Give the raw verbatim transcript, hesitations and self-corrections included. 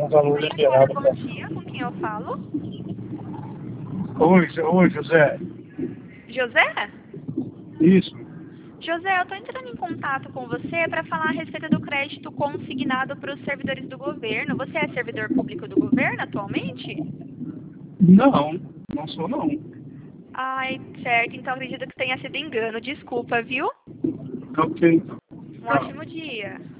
um valor Oi, liberado bom para... dia, com quem eu falo? Oi, oi, José. José? Isso. José, eu estou entrando em contato com você para falar a respeito do crédito consignado para os servidores do governo. Você é servidor público do governo atualmente? Não, não sou não. Ai, certo, então acredito que tenha sido engano. Desculpa, viu? Ok. Um Tchau. ótimo dia.